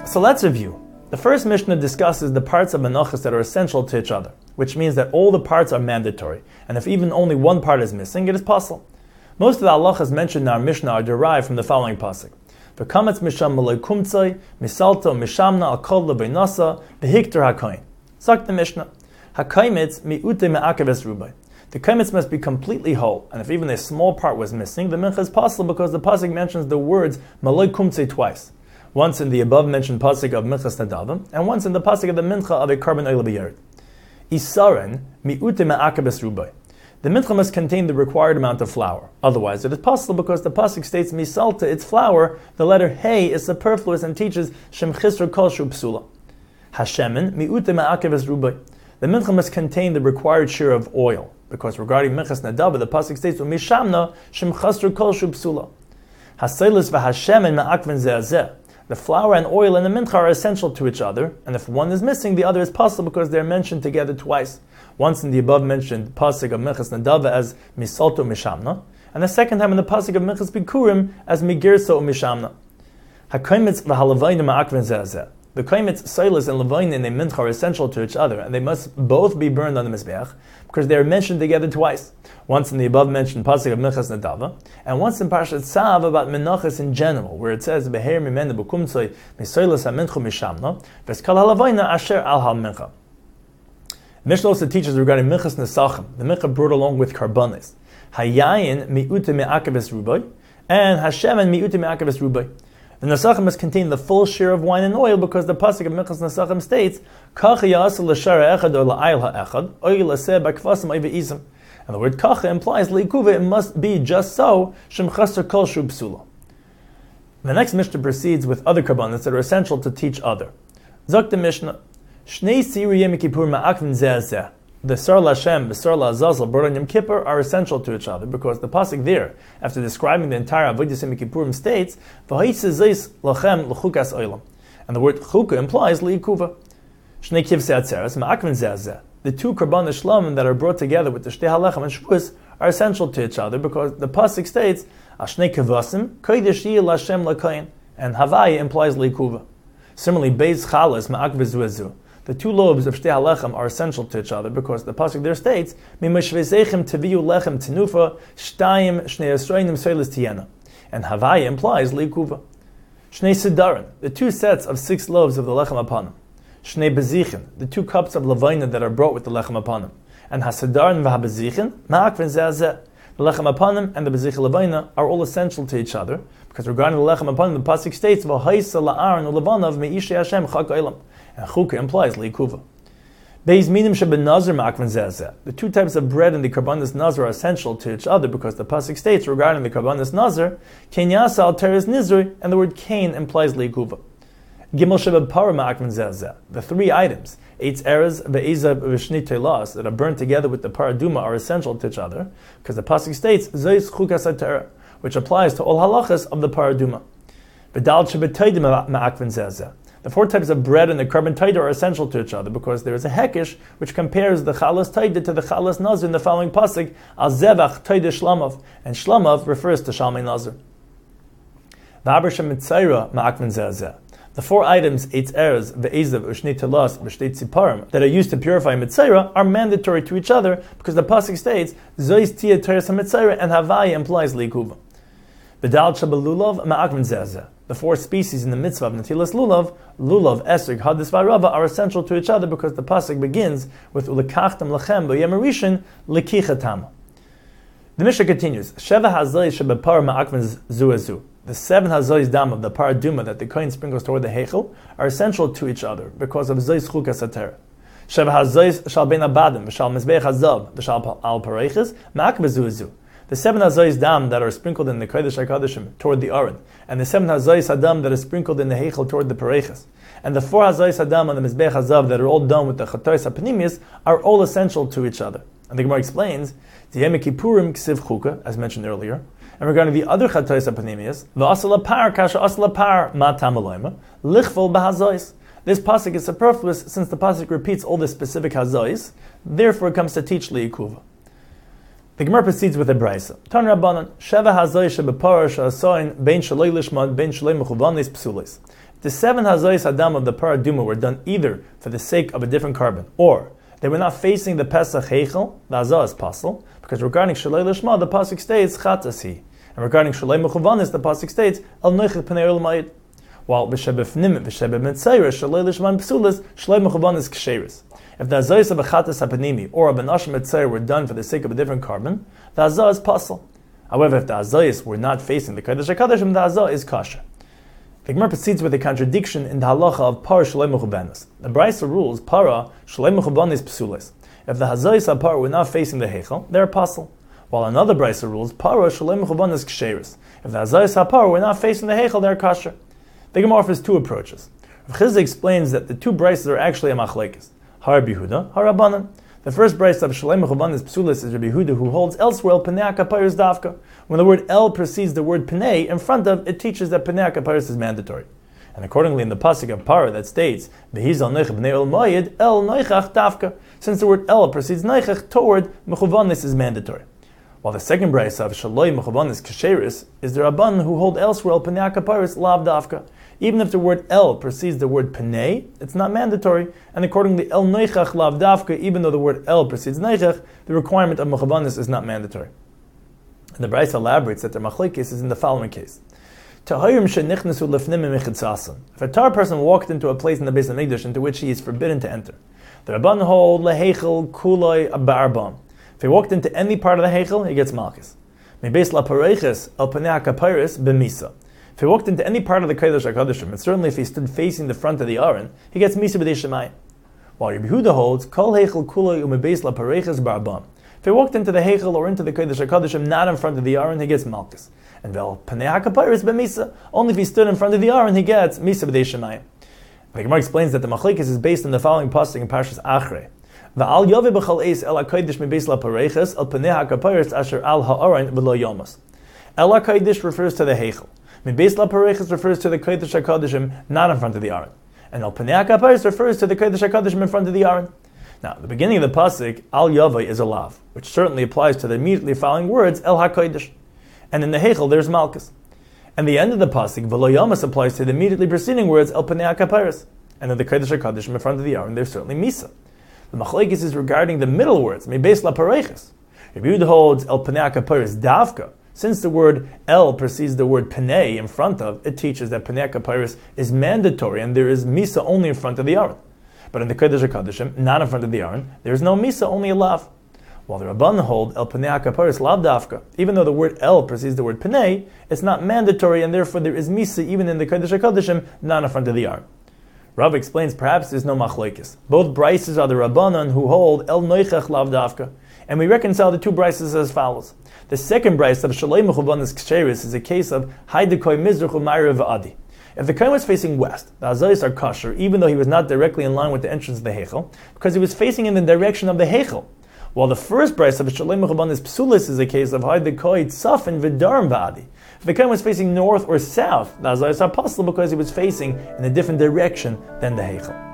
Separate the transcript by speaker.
Speaker 1: So let's review. The first Mishnah discusses the parts of menachos that are essential to each other, which means that all the parts are mandatory, and if even only one part is missing, it is possible. Most of the halachas mentioned in our Mishnah are derived from the following pasuk: V'kametz misham malay kumtzai, misalto mishamna al kol lebeynasa, v'hikter hakoyin. Sagt the Mishnah, hakaimitz mi'ute me'akeves rubai. The kaimitz must be completely whole, and if even a small part was missing, the mincha is possible because the pasuk mentions the words malay kumtzai twice. Once in the above-mentioned pasuk of Minchas Nadava, and once in the pasuk of the mincha of a carbon oil b'yered. Isaren mi'ute me'akabes rubai. The mincha must contain the required amount of flour. Otherwise, it is possible because the pasuk states misalta, its flour. The letter hey is superfluous and teaches shem chisra kol shu psula. Hashemen mi'ute me'akabes rubai. The mincha must contain the required share of oil, because regarding Minchas Nadava, the pasuk states mishamna shem chisra kol shu psula. Haseilis v'hashemen me'akven ze'azeh. The flour and oil in the mincha are essential to each other, and if one is missing, the other is possible because they are mentioned together twice. Once in the above-mentioned pasuk of Minchas Nadava as misalto mishamna, and the second time in the pasuk of Minchas Bikurim as migirso mishamna. Hakaimitz v'halavayim ma'akven ze'azeh. The kaimitz, soilus, and levayim in a mincha are essential to each other, and they must both be burned on the mizbeach because they are mentioned together twice. Once in the above-mentioned pasuk of Minchas Nadava, and once in Parashat Tzav about menachos in general, where it says beher mimenu b'kumtzoi misoilus haminchu mishamna v'skal halavayna asher al halmincha. Mishnah also teaches regarding minchas nesachim, the mincha brought along with karbanis. Hayayin mi'ute me'akaves rubai, and hashemen mi'ute me'akaves rubai. The Nesachim must contain the full share of wine and oil because the pasuk of Minchas Nesachim states, Kacha ya'asel l'shara echad or la'ayil ha'echad, oil l'aseh b'kvasim oive izim. And the word kacha implies le'ikuva, it must be just so, shem chasser kol shu psula. The next Mishnah proceeds with other karbanos that are essential to teach other. Zok the Mishnah, Shnei siri yom kippur ma'akvin zeh. The Sar Lashem, the Sar La'azazel, brought on Yom Kippur are essential to each other because the pasuk there, after describing the entire Avodas Yom Kippurim, states V'ha'itze zeis lachem l'chukas oilam, and the word chuka implies li'ikuva. Shnei kivsei atzeres ma'akvin zeh. The two karban shlamim that are brought together with the shtei halechem and shvuos are essential to each other because the pasuk states Ashnei kavasim kodesh yeh Lashem lakayin, and Havai implies li'ikuva. Similarly, beis chalas ma'akvin zuezu. The two lobes of Shtei HaLechem are essential to each other because the pasuk there states, "Mimashvezechem teviu lechem tenufa shtayim shnei esroinim soilis tiyena," and Havaya implies liikuva. Shnei Sidarin, the two sets of 6 loaves of the lechem apanim. Shnei Bezichin, the 2 cups of levayna that are brought with the lechem apanim. And Hasidarin v'habezichin ma'akvin ze'azeh. The lechem apanim and the bezich levayna are all essential to each other because regarding the lechem apanim, the pasuk states, "V'haisa la'aron ulevanav me'ishrei Hashem chak olam." And chukah implies liikuva. Beis minim sheben nazar ma'akven zeh. The 2 types of bread in the karbanis nazar are essential to each other because the pasuk states regarding the karbanis nazar, ken yasa al teres nizri, and the word kain implies liikuva. Gimel sheben para ma'akven zeh. The 3 items, eitz erez, ve'ezab, v'shnit telas, that are burned together with the paraduma are essential to each other because the pasuk states zeis chukas atera, which applies to all halachas of the paraduma. V'dal sheben teidim ma'akven zeh. The 4 types of bread and the carbon taida are essential to each other because there is a hekish which compares the chalas taida to the chalas nazir in the following pasuk, al zevach taida shlamav, and shlamav refers to shalmei nazir. The 4 items, eitz erez, ve'ezav, u'shnei telas, v'shtei tziparim, that are used to purify mitzayra are mandatory to each other because the pasuk states, zois tia teres ha-mitzayra, and havaya implies liikuva. B'dal shabalulav ma'akvin zeh. The 4 species in the mitzvah of Natilas Lulav, Esrig, Hadis, V'Arava, are essential to each other because the pasuk begins with Ulekachtem Lachem B'Yem Rishon Lekichatam. The Mishnah continues, Sheva Hazoi Shebepar Ma'akven Zuezu. The 7 Hazois dam of the paraduma that the kohen sprinkles toward the heichel are essential to each other because of Zois Chukas Atera. Sheva Hazois Shal Ben Abadim V'Shal Mizbeach Hazav V'Shal Al Pareiches Ma'akven Zuezu. The 7 Hazois dam that are sprinkled in the Kodesh HaKodeshim toward the Aron, and the 7 Hazois Hadam that is sprinkled in the Heichel toward the Pareiches, and the 4 Hazois Hadam on the Mizbech Hazav that are all done with the Chatois HaPnimius are all essential to each other. And the Gemara explains, the Yom Kippurim Ksiv Chuka, as mentioned earlier, and regarding the other Chatois HaPnimius, V'asal Apar Kasha Asal Apar Ma Tamaloima, Lichvol B'Hazois. This pasuk is superfluous since the pasuk repeats all the specific Hazois, therefore it comes to teach Liikuva. The Gemara proceeds with a brayso. Tan Rabbanan, Sheva Hazoy Shebeparash Asoin Bein Shaloi Lishman Bein Shaloi Mechuvanis Psulis. The 7 hazayis adam of the parah aduma were done either for the sake of a different carbon, or they were not facing the Pesach Heichel, the hazah is pasul, because regarding Shalei Lishma, the pasuk states Chatas hi, and regarding Shalei Mechuvanis, the pasuk states El Noichel Pnei Olam Hayid. While b'shebef nimet, b'shebef mitzayres, Shalei Lishma psulas, Shalei Mechuvanis ksheris. If the hazayis of a Chatas hapanimi or a benashim mitzayir were done for the sake of a different carbon, the hazah is pasul. However, if the hazayis were not facing the Kodesh HaKadoshim, the hazah is kosher. The Gemara proceeds with a contradiction in the halacha of para shalei mechubanis. The Brisa rules para shalei mechubanis psules. If the hazayis apar were not facing the heichel, they're pasul. While another Brisa rules para shalei mechubanis ksheris. If the hazayis apar were not facing the heichel, they're kosher. The Gemara offers two approaches. Rav Chizda explains that the two Brisas are actually a machlekes. Har Yehuda, Har Rabbanan. The first Brisa of shalei mechubanis psules is Rabbi Yehuda, who holds elsewhere el penei hakaparis davka. When the word el precedes the word penei in front of, it teaches that penei hakaparis is mandatory. And accordingly, in the pasuk of para that states v'hizal noichach bnei el moyed el noichach davka, since the word el precedes noichach toward mechubanis is mandatory. While the second Brisa of shaloi mechubanis kasheris is the Rabban who hold elsewhere el penei hakaparis lav davka. Even if the word el precedes the word penei, it's not mandatory, and accordingly el noichach lav davka, even though the word el precedes noichach, the requirement of mechubanis is not mandatory. And the Brisa elaborates that the machlekes is in the following case. If a tar person walked into a place in the Beis HaMikdash into which he is forbidden to enter, the Rabban hold leheichel kuloi abarbam. If he walked into any part of the heichel, he gets malchus. Mebeis lapareiches el penei hakaparis b'misa. If he walked into any part of the Kodesh HaKadoshim, and certainly if he stood facing the front of the Aron, he gets misa b'dei shemayim. While Rabbi Yehuda holds kol heichel kuloi umebeis lapareiches barbam. If he walked into the heichel or into the Kodesh HaKadoshim not in front of the Aron, he gets malchus. And vel penei hakaparis b'misa. Only if he stood in front of the Aron, he gets misa b'dei shemayim. The Gemara explains that the machlekes is based on the following pasuk in Parshas Achrei. Va'al yove b'chal eis el hakodesh mebeis lapareiches el penei hakaparis asher al ha'aron v'lo yomas. El hakodesh refers to the heichel. Mebeis lapareiches refers to the Kodesh HaKadoshim not in front of the Aron. And el penei hakaparis refers to the Kodesh HaKadoshim in front of the Aron. Now, the beginning of the pasuk, al yavai, is a lav, which certainly applies to the immediately following words, el hakodesh. And in the heichel, there's malchus. And the end of the pasuk, v'lo yamas, applies to the immediately preceding words, el penei hakaparis. And in the Kodesh HaKadoshim in front of the Aron, there's certainly misa. The machlekes is regarding the middle words, mebeis lapareiches. Rabbi Yehuda holds el penei hakaparis davka. Since the word el precedes the word penei in front of, it teaches that penei hakaparis is mandatory and there is misa only in front of the Aron. But in the Kodesh HaKadoshim, not in front of the Aron, there is no misa, only a lav. While the Rabban hold el penei hakaparis lav davka, even though the word el precedes the word penei, it's not mandatory and therefore there is misa even in the Kodesh HaKadoshim, not in front of the Aron. Rav explains perhaps there's no machlekes. Both Brises are the Rabbanan who hold el noichach lav davka, and we reconcile the two Brises as follows. The second Brise of shalei mechubanis ksheris is a case of haidekoi mizrachu ma'ira v'adi. If the kohen was facing west, the hazayis are kosher, even though he was not directly in line with the entrance of the heichel, because he was facing in the direction of the heichel. While the first Brise of shalei mechubanis psulis is a case of haidekoi tzafin v'darim v'adi. If the kohen was facing north or south, the hazayis are possible because he was facing in a different direction than the heichel.